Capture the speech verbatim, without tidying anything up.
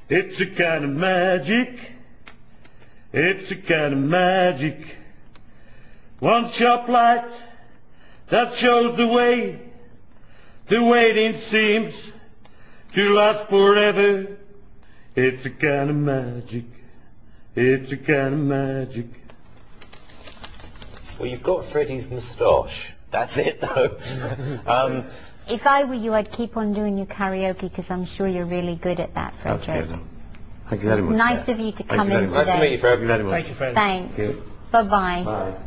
It's a kind of magic. It's a kind of magic. One sharp light that shows the way. The waiting seems to last forever. It's a kind of magic. It's a kind of magic. Well, you've got Freddie's moustache. That's it, though. um, if I were you, I'd keep on doing your karaoke because I'm sure you're really good at that, Frederick. Okay, Thank you very much. Nice of you to come in today. Nice to meet you, Fred. Thank you very much. Thank you, Fred. Thanks. Thank you. Bye-bye. Bye.